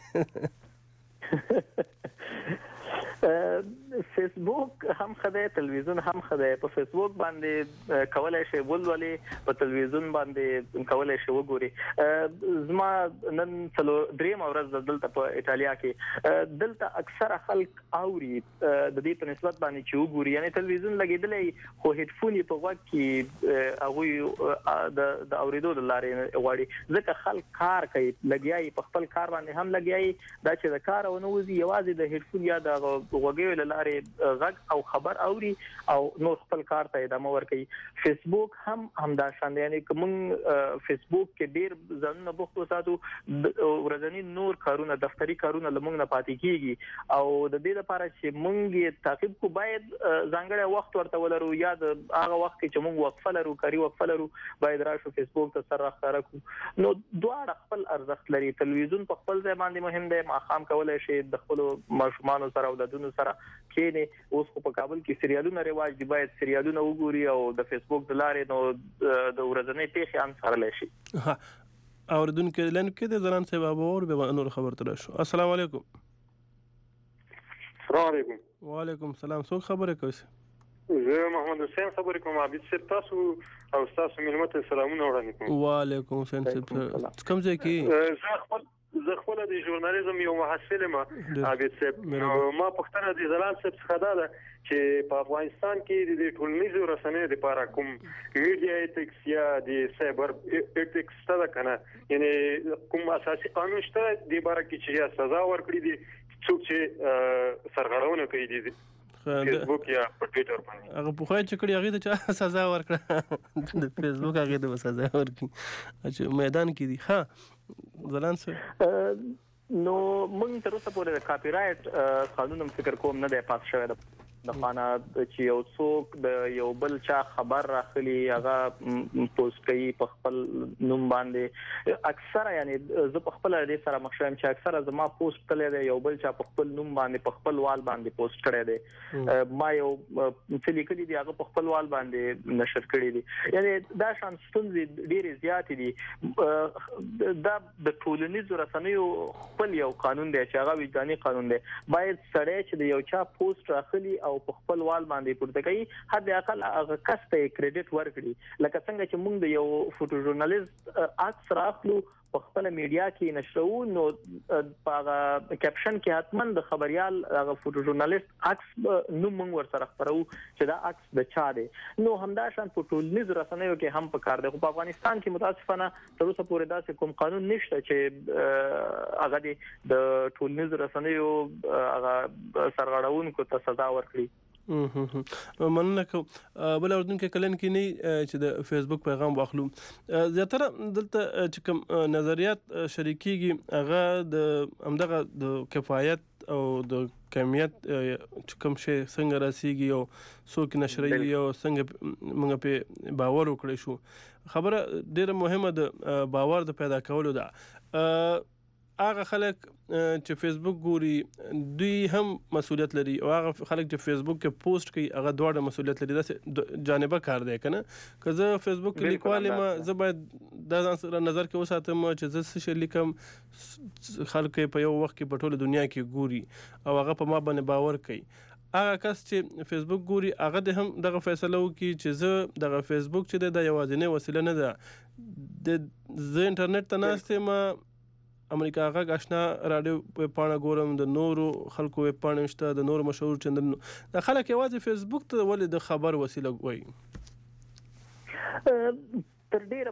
فیسبوک هم خدای تلویزیون هم خدای. په فیسبوک باندې کولای شي ولولي په تلویزیون باندې کولای شي وګوري. زما نن دریم ورځ دلته په ایتالیا کې دلته اکثره خلک اوري د دې په نسبت باندې چې وګوري. یعنی تلویزیون لګیدلې خو هډفون په وخت کې هغه د اوریدو د لارې غواړي ځکه خلک کار کوي لګیاي په خپل کار باندې هم لګیاي دا چې د کار او نوځي یوازې د هډفون یا د غوږیو له لارې لارې غږ او خبر اوري او نو خپل کار ته ادامه ورکوي. فیسبوک هم همدا شان یعنی کوم فیسبوک کې ډیر ځانونه بوخت وساتو ورځنی نور کارونه دفتری کارونه لمونږ نه پاتې کیږي او د دې لپاره چې مونږ یې تعقیب کو باید ځانګړی وخت ورته ولرو یا د هغه وخت چې مونږ وقفه لرو کاری وقفه لرو باید راشو فیسبوک ته سره راخاره کو. نو دواړه خپل ارزښت لري. تلویزیون په خپل ځای باندې مهم دی. ماښام کولای شي د خپل ماشومان سره او دونو سره کېنه. اوس په کابل کې سریالونه رواج دی باید سریالونه وګوري او د فیسبوک د لارې نو د ورځنی پیښې هم سره لشي. اوردونکو لن کې د ځلان صاحب اور به نور خبر تر شو. السلام علیکم. السلام علیکم. وعلیکم السلام. څوک خبره کوي؟ زه محمد حسین خبرې کوم. عابد صاحب تاسو او تاسو ملمت سلامونه وړاندې کوم. وعلیکم السلام صاحب. کوم ځای کې؟ زه خپل د ژورنالیزم یو محصل یم عابد صاحب. ما پوښتنه د زلال صاحب څخه ده چې په افغانستان کې د ټولنیزو رسنیو لپاره کوم میډیا ایتکس یا د سایبر ایتکس څه کنه یعنی کوم اساسي قانون شته د باره کې چې سزا ورکړي دي څوک چې سرغړونه کوي دي فیسبوک یا په ټوئیټر باندې هغه په خای چې کړي هغه ته سزا ورکړه د فیسبوک هغه ته سزا ورکړي چې میدان کې دي. ها زلان سره نو موږ تر اوسه پورې د کاپی رائټ قانون فکر کوم نه دی پاس شوی د خانه چې یو څوک د یو بل چا خبر راخلي هغه پوسټ کوي په خپل نوم باندې. اکثره یعنی زه په خپل دې سره مخشم چې اکثره زما پوسټ کړي دی یو بل چا په خپل نوم باندې په خپل وال باندې پوسټ کړي دی. ما یو څه لیکلي دی هغه په خپل وال باندې نشر کړي دي. یعنی دا شان ستونزې ډېرې زیاتې دي. دا د ټولنیزو رسنیو خپل یو قانون دی چې هغه وجداني قانون دی. باید سړی چې د یو چا پوسټ راخلي او په خپل وال باندې پورته کوي حد اقل هغه کس ته کریډټ ورکړي. لکه څنګه چې موږ د یو فوټو ژورنالیست عکس راخلو په خپل میډیا کې نشرو نو په هغه کیپشن کې حتمن د خبريال هغه فوټو ژورنالیست عکس نو موږ ورسره خبرو چې دا عکس د چا دی. نو همدا شان په ټولنیزو رسنیو کې هم په کار دی. خو په افغانستان کې متاسفانه تر اوسه پورې داسې کوم قانون نشته چې هغه د ټولنیزو رسنیو هغه سرغړونکو ته سزا ورکړي. مننه کوم. بل اردوونکو کلن کې نه چې د فیسبوک پیغام واخلو. زیاتره دلته چې کوم نظریات شریکيږي هغه د همدغه د کفایت او د کمیت چې کوم شی څنګه راسیږي او څوک نشري او څنګه موږ په باور وکړی شو. خبره ډیره مهمه ده باور د پیدا کولو ده. هغه خلک چې فیسبوک ګوري دوی هم مسؤلیت لري او هغه خلک چې فیسبوک کې پوسټ کوي هغه دواړه مسؤلیت لري. دا جانبه کار دی کنه که زه فیسبوک کې لیکوال ما زه باید دا ځان سره نظر کې وساتم چې زه څه شی لیکم خلک په یو وخت کې په ټوله دنیا کې ګوري او هغه په ما باندې باور کوي. هغه کس چې فیسبوک ګوري هغه د هم دغه فیصله وکړي چې زه دغه فیسبوک چې د یوازینی وسیله نه ده. زه انټرنیټ ته ناست یم امریکا غږ آشنا رادیو په پاڼه ګورم د نورو خلکو په پاڼه شته د نورو مشهور چندن د خلک یوازې فیسبوک ته ولې د خبر وسیله وایي. تر ډیره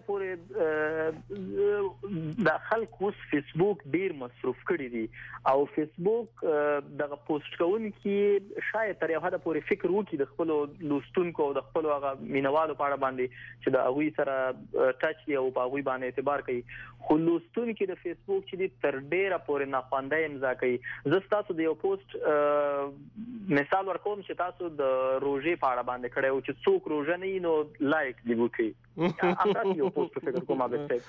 پورې د خلکو فیسبوک ډیر مصروف کړي دي او فیسبوک د پوسټ کوونکي شاید تر یو حد پورې فکر وکړي د خپل لوستونکو او د خپل هغه مینوالو په اړه باندې چې د هغوی سره ټچ دی او په هغوی باندې اعتبار کوي. خو لوستونکي د فیسبوک چې تر ډیره پورې ناخوانده امضا کوي. زه تاسو د یو پوسټ مثال ورکوم چې تاسو د روژې په اړه باندې کړی او چې څوک روژه نه وي نو لایک دی وکړي. تاسو یو پوسټ فکر کوم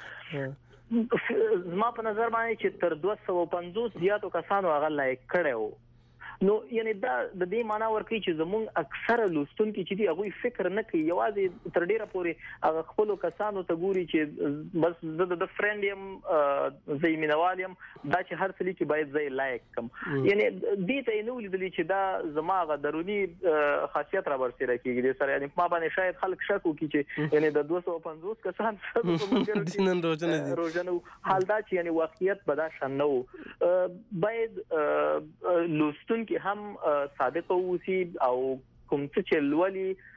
زما په نظر باندې چې تر 250 زیاتو کسانو هغه لایک کړو. نو یعنی دا د دې معنی ورکوي چې زموږ اکثره لوستونکي چې دی هغه فکر نه کوي یوازې تر ډیره پورې هغه خپل کسانو ته ګوري چې بس زه د فرند یم زه مینوال یم دا چې هر څه لیکي باید زه لایک کم. یعنی دې ته نو لیدلی چې دا زما غ درونی خاصیت را برسېره کیږي د سره یعنی ما باندې شاید خلک شک وکړي چې یعنی د 250 کسان دینن روزنه حال دا چې یعنی واقعیت به دا شان نو باید لوستونکي هم صادق اوسي او کوم څه چې لولي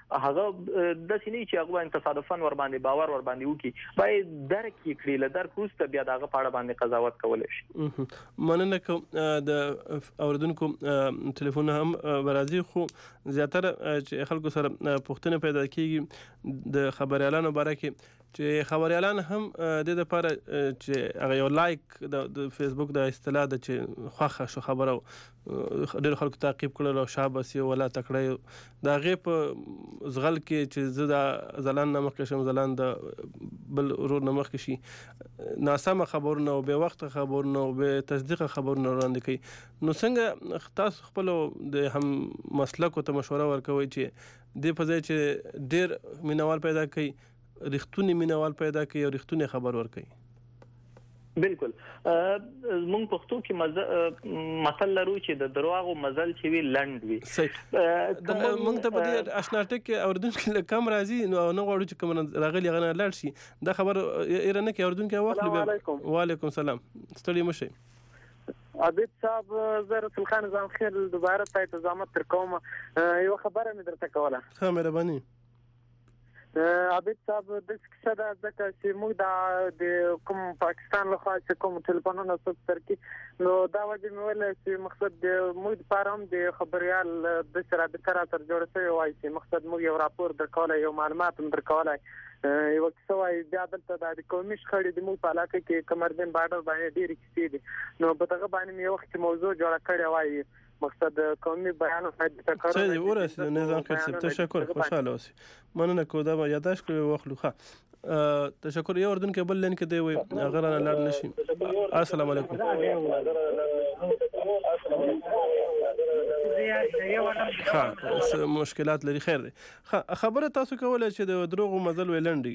هغه د سینې چې هغه تصادفاً ور باندې باور ور باندې وکي باید درک کړي له درک وروسته بیا دغه پاړه باندې قضاوت کولای شي. مننه کوم د اوردونکو ټلیفون هم برازي خو زیاتره چې خلکو سره پوښتنه پیدا کیږي د خبريالانو باره کې چې خبريالان هم د لپاره چې هغه یو لایک د فیسبوک د اصطلاح د چې خوخه شو خبره ډېر خلکو تعقیب کړل او شابه سی ولا تکړه دا غي په زغل کې چې زه د زلان نمخ کې شم زلان د بل ورور نمخ کې شي ناسمه خبرونه او به وخت خبرونه او به تصدیق خبرونه وړاندې کوي نو څنګه تاسو خپل د هم مسلک ته مشوره ورکوي چې د په ځای چې ډېر مینوال پیدا کوي رښتونی مینوال پیدا کوي او رښتونی خبر ورکوي. بالکل مونږ پښتو کې مثل لرو چې د درواغو مزل چې وی لند وي. مونږ ته په دې آشنا ټک اوردونکو کم راځي نو نه غواړو چې کوم راغلی غنه لاړ شي دا خبر ایرانه کې اوردونکو واخلو. وعلیکم السلام ستړي مشه عبید صاحب زه رسول خان نظام خیر دوباره تاسو ته زحمت تر کوم یو خبره مې درته کوله. ښه مهرباني. عبید صاحب د څه دا ځکه چې موږ د کوم پاکستان له خوا چې کوم ټلیفونونه څوک ترکي نو دا وجه مې ویل چې مقصد د موږ لپاره هم د خبريال د سره د تر جوړ شوی وای چې مقصد موږ یو راپور درکولای یو معلومات درکولای یو څه وای بیا دلته د قومي شخړې د موږ په علاقه کې کمردین بارډر باندې ډېری کیسې دي نو په دغه باندې یو وخت موضوع جوړ کړی وای مقصد قومي بیان تکرار صحیح ورسې نظام کې تشکر خوشاله اوسئ مننه کو دا یاداش کړو واخلو ښه تشکر یو اردن کې بل لین کې دی وي اگر نه لاړ نشي. السلام علیکم. مشکلات لري خیر دی خبره تاسو کولای چې د دروغو مزل ویلندي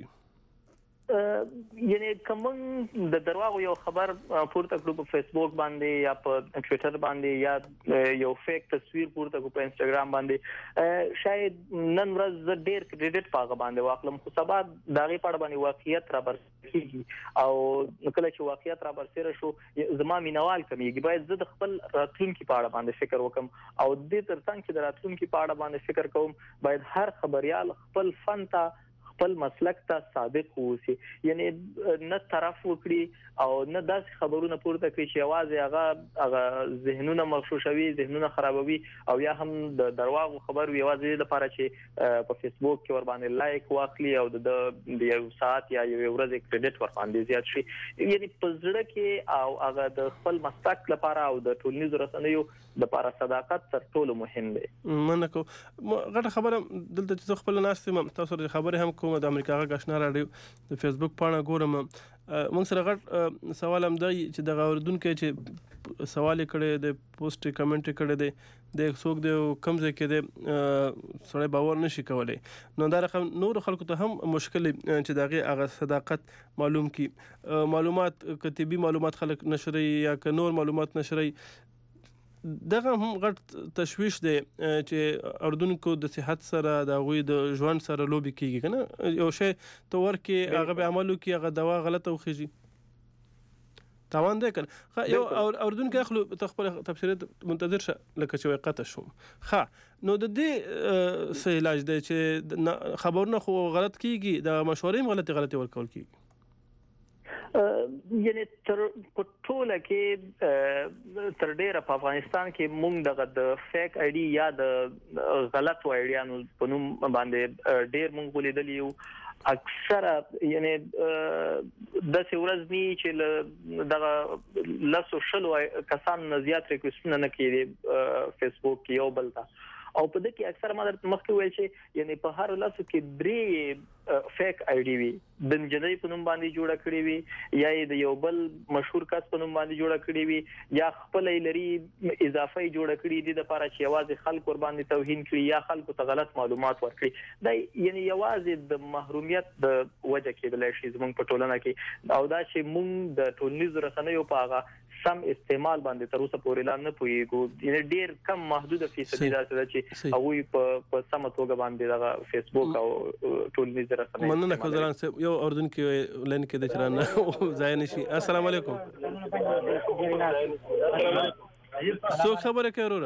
یعنی کوم د درواغ یو خبر پورته کړو په فیسبوک باندې یا په ټوئیټر باندې یا یو فیک تصویر پورته کړو په انستګرام باندې شاید نن ورځ ډېر کریډټ پاغه باندې واخلم خو سبا دغه پړ باندې واقعیت را برسېږي او کله چې واقعیت را برسېره شو زما مینوال کمیږي باید زه د خپل راتلونکي پاړه باندې فکر وکم او د ترڅنګ چې د راتلونکي پاړه باندې فکر کوم باید هر خبريال خپل فن ته خپل مسلک ته صادق اوسي یعنی نه طرف وکړي او نه داس خبرونه پورته کوي چې आवाज هغه ذهنونه مغشوشوي ذهنونه خرابوي او یا هم د درواغو خبر وي आवाज لپاره چې په فیسبوک کې ور باندې لایک واخلي او د یو ساعت یا یو ورځ کریډټ ور باندې زیات شي یعنی په زړه کې او هغه د خپل مسلک لپاره او د ټولنیزو رسنیو د لپاره صداقت تر ټولو مهم دی. مننه کو غټه خبره دلته چې خپل ناس تاسو خبره هم کوم د امریکا غږ آشنا رادیو د فیسبوک پاڼه ګورم موږ سره غټ سوال هم دی چې د اوردونکو چې سوال کړي د پوسټ کمنټ کړي دی د څوک د کم ځای کې د سړی باور نشي کولای نو دا رقم نور خلکو ته هم مشکل چې دغه هغه صداقت معلوم کی معلومات کتبي معلومات خلک نشري یا ک نور معلومات نشري دغه هم غټ تشویش دی چې اردوونکو د صحت سره د غوي د ژوند سره لوبي کیږي کنه یو شی تو ورکه هغه به عملو کی هغه دوا غلطه وخیږي تاوان دی کنه یو اردوونکو اخلو تخپل تفسیرات منتظر شه لکه چې وقته شو نو د دې څه علاج دی چې خبرونه خو غلط کیږي د مشورې غلطي ورکول کیږي یعنی تر ټوله کې تر ډیره په افغانستان کې مونږ د فیک آی ډي یا د غلط وایډیانو په نوم باندې ډیر مونږ ولیدلی یو اکثره یعنی د ورځنی چې دغه لاسو شلو کسان زیات ریکوستونه نه کړي فیسبوک کې یو بلتا او په دې کې اکثر ما مخکې ویل چې یعنی په هر لاسو کې درې فیک آی ډي وي د جنۍ په نوم باندې جوړه کړې وي یا د یو بل مشهور کس په نوم باندې جوړه کړې وي یا خپل لري اضافي جوړه کړې دي د لپاره چې आवाज خلک ور باندې توهین کړي یا خلکو ته غلط معلومات ورکړي دا یعنی आवाज د محرومیت د وجه کې د لشي زموږ په ټولنه کې او دا چې موږ د ټولنیزو رسنیو په هغه سم استعمال باندې تر اوسه پورې لا نه پويګو یعنی ډیر کم محدوده فیصدي دا چې هغه په سم توګه باندې دا فیسبوک او ټولنیز رسنۍ مننه کوم یو اردن کې لین کې د چرانه ځای نشي. السلام علیکم. څوک خبره کوي وروره؟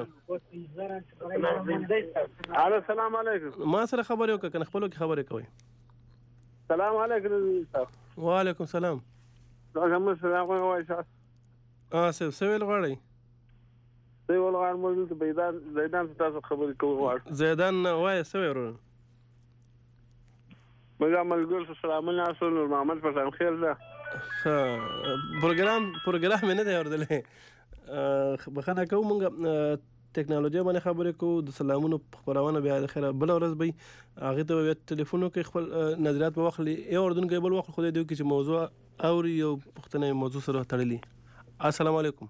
السلام علیکم. ما سره خبرې وکړه کنه خپلو کې خبرې کوئ؟ سلام علیکم. وعلیکم سلام. څنګه سلام وایي تاسو؟ څه ویل غواړئ؟ څه ویل غواړم موږ ته زیدان تاسو خبرې کوو غواړم. زیدان وایي څه ویل وروره؟ موږ ملګرو سره سلامونه اصل نور محمد پټان خیر ده. پروګرام مې نه دی اورېدلی. بخښنه کوو موږ ټکنالوژي باندې خبرې کوو د سلامونو خپرونه بیا د خیره بله ورځ به هغې ته به ټلیفون وکړئ خپل نظریات به واخلي یو اردونکی بل وخت خدای دې وکړي چې موضوع اوري یو پوښتنه موضوع سره تړلي. السلام علیکم.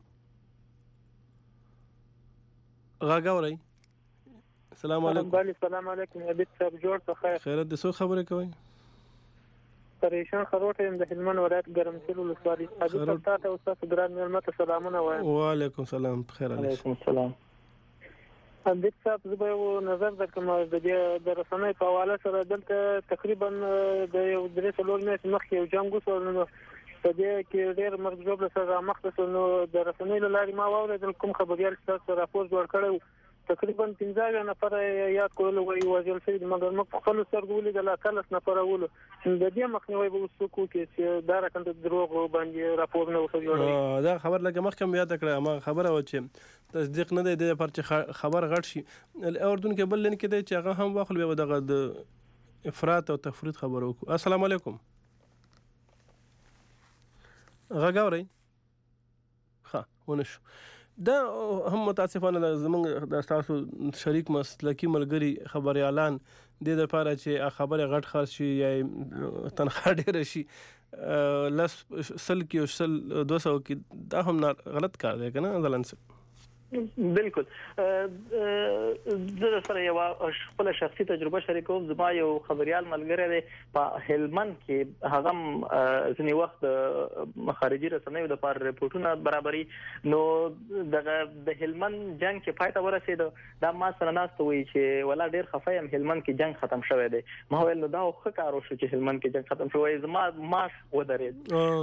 غږ اورئ؟ السلام علیکم. السلام علیکم. عبید صاحب جوړ په خیر. خیرت دې څوک خبرې کوئ؟ پریشان خروټ یم د هلمند ولایت ګرمسیر ولسوالۍ. حبیب صاحب تاسو او تاسو ګران مېلمه ته سلامونه وایم. وعلیکم سلام. بخیر علیکم. وعلیکم السلام. حبیب صاحب زه به یو نظر درکړم د رسنۍ په حواله سره. دلته تقریبا د یو 3-4 میاشتې مخکې یو جنګ وشو نو په دې کې ډېر مرګ ژوبله سره رامخته شو. نو د رسنۍ له لارې ما واورېدل کوم خبریال چې تاسو راپور جوړ کړی تقریبا 15 نفره یاد کول وایي وژل شوي دي مګر موږ په خپلو سترګو ولیدل 13 نفره ولو. د دې مخنیوی به څوک وکړي چې دا رقم د دروغو باندې راپورونه ورته جوړوي؟ دا خبر لکه مخکې هم یاده کړه ما خبره وه چې تصدیق نه دی د پر چې خبر غټ شي اردن کې بل لین کې دی چې هغه هم واخلو بیا دغه د افراط او تفريط خبره وکړو. السلام علیکم. غږ اورئ؟ ښه ونه شو. دا هم متاسفانه زمونږ د تاسو شریک مسلکي ملګري خبریالان د لپاره چې خبره غټ خاص شي یا تنخواه ډیره شي 100 کې 200 کې دا هم غلط کار دی کنه ځلن بالکل. زه سره یو خپل شخصي تجربه شریکوم. زما یو خبريال ملګری دی په هلمند کې هغه ځنی وخت خارجي رسنیو د لپاره ریپورتونه برابري نو د هلمند جنگ چې پای ته ورسید دا ما سره ناست وی چې ولا ډیر خفایم هلمند کې جنگ ختم شوه دی. ما ویل نو دا خو کار وشو چې هلمند کې جنگ ختم شوی زما ماش ودرید.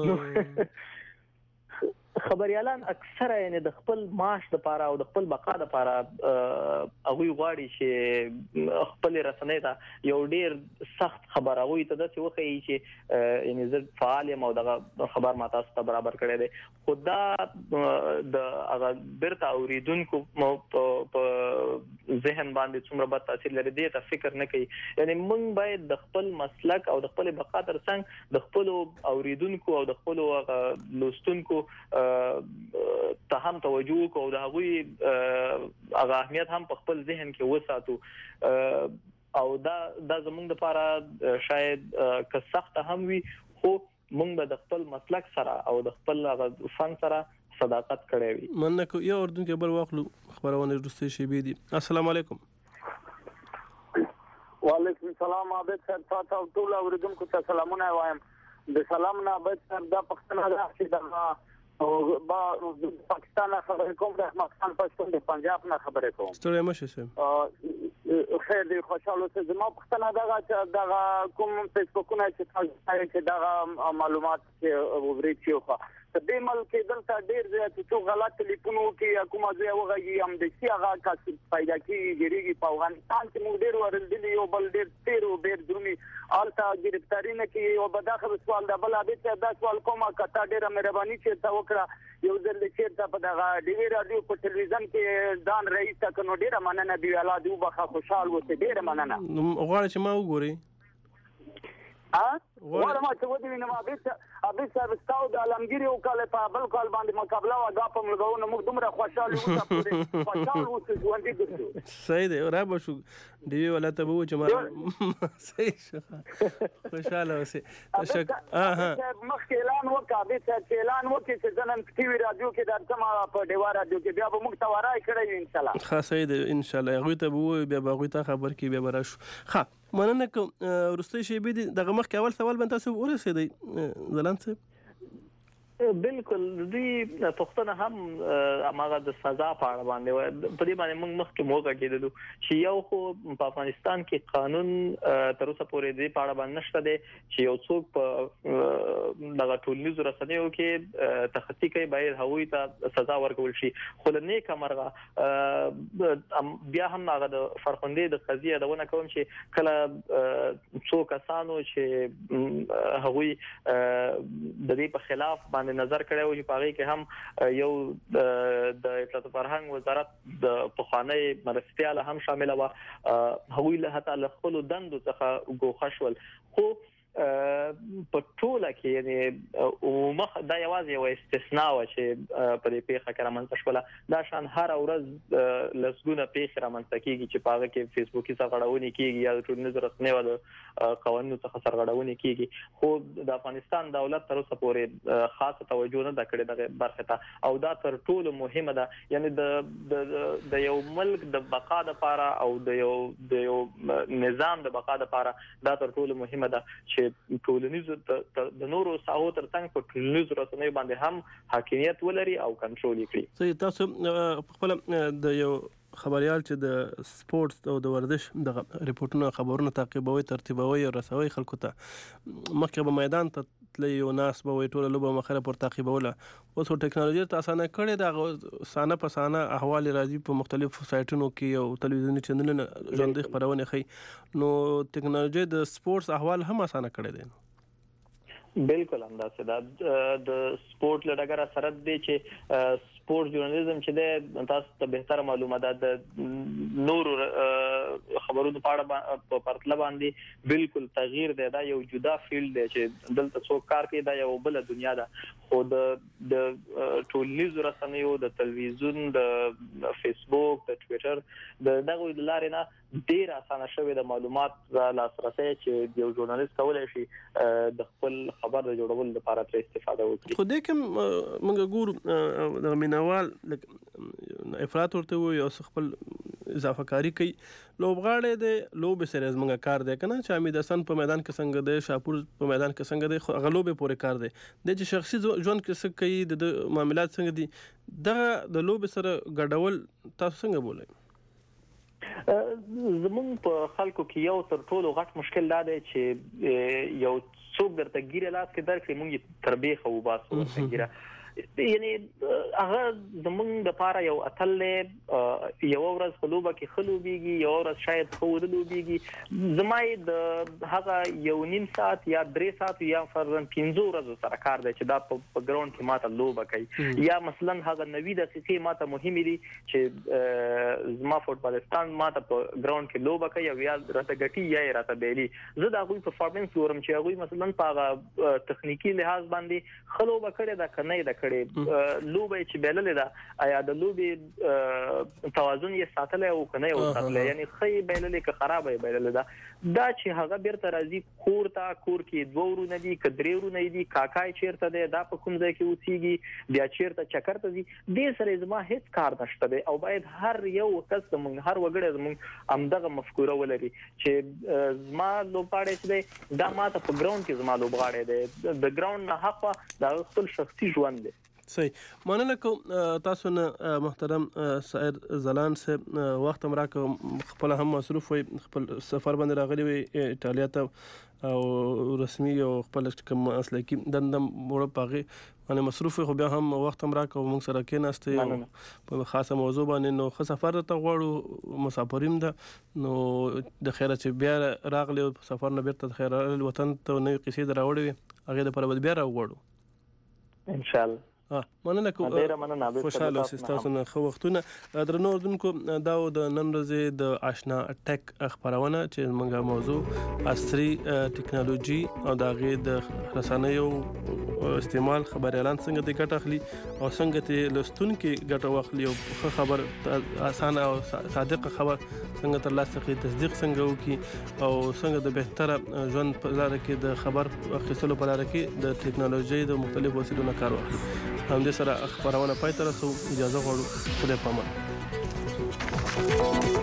خبريالان اکثره یعنی د خپل معاش لپاره او د خپل بقا لپاره هغه غواړي چې خپل رسنۍ ته یو ډیر سخت خبر هغه ته د څه وخی چې یعنی زه فعال یم او د خبر ما تاسو ته برابر کړی دی. خدا د هغه برته اوریدونکو په ذهن باندې څومره بد تاثیر لري دی ته فکر نه کوي. یعنی موږ باید د خپل مسلک او د خپل بقا ترڅنګ د خپل اوریدونکو او د خپل لوستونکو ته هم توجه کو او د هغوی هغه اهمیت هم په خپل ذهن کې وساتو او دا زموږ لپاره شاید که سخت هم وي خو موږ به د خپل مسلک سره او د خپل فن سره صداقت کړی وي. مننه کو یو اردن کې بل واخلو خبرونه رسته شي بي دي. السلام علیکم. وعلیکم السلام. عابد صاحب تاسو ټول اوریدونکو ته سلامونه وایم. د سلام نه عابد صاحب دا پښتنه ده چې دا او پاکستان خبرې کوم د افغانستان پښتون د پنجاب نه خبرې کوم. ستړي مشه سم خیر دی خوشاله اوسئ. زما پښتنه دا کوم فیسبوکونه چې تاسو دا معلومات چې وګورئ چې خو د دې ملک دلته ډیر زیات څو غلط ټلیفون وکي کومه ځای وغږی هم د سی هغه کس پیدا کیږي په افغانستان کې موږ ډیر ورلدلی یو بل ډیر درونی الته گرفتاری نه کی او بداخل سوال د بل ابي ته دا سوال کومه کته ډیره مهرباني چې تا وکړه یو ځل چې تا په دغه ډي وی رادیو په ټلویزیون کې دان رئیس تا کنو ډیره مننه دی الله دې وبخښه خوشاله اوسئ. ډیره مننه. غواړم چې ما وګورئ ورما چې ودی وینم ابي صاحب ستاو د علمگیری او کال په بل کال باندې مقابله وغا په ملګرو موږ دومره خوشاله وو خوشاله وو چې ژوند دې صحیح دی را به شو دی ولا ته وو چې ما صحیح خوشاله اوسه تشک مخکې اعلان وکړ ابي صاحب اعلان وکړ چې نن ټي وی رادیو کې درته ما په دیوا رادیو کې بیا به موږ توارای کړی ان شاء الله. ښه صحیح دی ان شاء الله هغه ته وو بیا هغه ته خبر کی بیا براشو. ښه مننه کوم. ورستي شی به دغه مخکې اول سوال باندې تاسو ورسېدی ځلان صاحب بالکل دوی پښتنه هم هغه د سزا په اړه باندې په دې باندې موږ مخکې موګه کېدلو چې یو خو په افغانستان کې قانون تر اوسه پورې دې په اړه باندې نشته دی چې یو څوک په دغه ټولنیزو رسنیو کې تخطي کوي باید هغوی ته سزا ورکول شي خو له نیکه مرغه بیا هم هغه د فرخندې د قضیه دونه کوم چې کله څو کسانو چې هغوی د دې په خلاف نظر کړی و چې پاغي کې هم یو د اطلاعات فرهنګ وزارت د پخوانی مرستيال هم شامل و هغوی له حتی له خپل دندو څخه ګوښه شول خو په ټوله کې یعنی مخ دا یوازې یو استثناء و چې په دې پیښه کې رامنځته شوه دا شان هر ورځ لسګونه پیښې رامنځته کیږي چې پاغه کې فیسبوکي سرغړونې کیږي یا د ټولنیزو رسنیو د قوانینو څخه سرغړونې کیږي خو د افغانستان دولت تر اوسه پورې خاصه توجه نه کړې دغه برخه ته او دا تر ټولو مهمه ده یعنی د یو ملک د بقا لپاره او د یو نظام د بقا لپاره دا تر ټولو مهمه ده چې ټولنیزو د نورو ساحو ترڅنګ په ټولنیزو رسنیو باندې هم حاکمیت ولري او کنټرول کړي. صحیح تاسو خپل د یو خبريال چې د سپورت او د ورزش د ریپورتونو خبرونه تعقیبوي ترتیبوي او رسوي خلکو ته مخکې په میدان ته تللی یو ناس به وي ټوله لوبه مخره پر تعقیبوله اوس ټکنالوژي ته اسانه کړي دا سانه په سانه احوال راځي په مختلفو سایټونو کې او ټلویزیوني چینلونو ژوندۍ خبرونه خي نو ټکنالوژي د سپورتس احوال هم اسانه کړي دي. بالکل همداسې دا د سپورت لږه سره دی چې سپورت ژورنالیزم چې د تاسو ته به تر معلومه ده د نور خبرونو په اړه په پرتله باندې بالکل تغییر دی دا یو جدا فیلډ دی چې دلته څوک کار کوي دا یو بل دنیا ده خو د ټولنیزو رسنیو د تلویزیون د فیسبوک د ټویټر دغه د لارې نه ډیر اسانه شوی د معلومات لاسرسي چې یو ژورنالیست کولای شي د خپل خبر د جوړولو لپاره تر استفاده وکړي. خو دې کوم موږ ګورو د مینوال افراط ورته وي او خپل اضافه کاری کوي لوبغاړي د لوب سره زموږ کار دی کنه چې امید حسن په میدان کې څنګه دی شاپور په میدان کې څنګه دی غلوبه پورې کار دی د چې شخصي ژوند کې څه کوي د معاملات څنګه دي دا د لوب سره ګډول تاسو څنګه بولئ؟ زمون په خلکو کې یو تر ټولو غټ مشکل دا دی چې یو څوک درته ګیره لاس کې درکړي مونږ تربیخ او باسو ګیره یعنی هغه زمونږ د پاره یو اتل یو ورځ په لوبه کې خلوبيږي یو ورځ شاید خو ودلوبيږي زمای د هغه یو نیم ساعت یا 3 ساعت یا فرضاً 15 ورځې سره کار دی چې دا په ګراوند کې ماته لوبه کوي یا مثلا هغه 90 دقیقې ماته مهمه دي چې زما فوټبالستان ماته په ګراوند کې لوبه کوي یا راته ګټي یا راته بیلی زه دا غوي پرفارمنس ورم چې هغه مثلا په هغه تخنیکی لحاظ باندې خلوبه کړي دا کنه دا لوبه چې بیللې ده آیا د لوبې توازن یې ساتلی او کنه یو ساتلی یعنی خې بیللې که خرابه بیللې ده دا چې هغه بیرته راځي کور کې 2 ورونه دي که 3 ورونه دي کاکای چیرته دی دا په کوم ځای کې اوسېږي بیا چیرته چکر ته ځي دې سره زما هیڅ کار نشته دی او باید هر یو کس زموږ هر وګړی زموږ همدغه مفکوره ولري چې زما لوبغاړی چې دی دا ماته په ګراوند کې زما لوبغاړی دی د ګراوند نه حق دا خپل شخصي ژوند دی. صحیح مننه کوم تاسو نه محترم سعید زلان صاحب وخت هم راکړ خپل هم مصروف وي خپل سفر باندې راغلی وي ایټالیا ته او رسمي او خپل کوم اسلکي دندم وړ پاغي باندې مصروف خو بیا هم وخت هم راکړ موږ سره کېناستې په خاصه موضوع باندې نو خو سفر ته غواړو مسافریم ده نو د خیره چې بیا راغلی سفر نه بیرته خیره وطن ته نوې قصې دراوړې هغه د پر بیا راوړو ان شاء الله. مننه کوم خوشاله تاسو نه خو وختونه درنو اردوونکو دا د نن ورځې د آشنا ټیک خبرونه چې موږ موضوع عصري ټکنالوژي او د غي د رسنیو استعمال خبر اعلان څنګه د ګټه اخلي او څنګه ته لستون کې ګټه واخلي او خبر اسانه او صادق خبر څنګه تر لاسه کې تصدیق څنګه وکي او څنګه د بهتره ژوند په لار کې د خبر اخیستلو په لار کې د ټکنالوژي د مختلفو وسیلو نه کار واخلي. هم دې سره خبرونه پای ته رسو اجازه غواړو خدای پامان.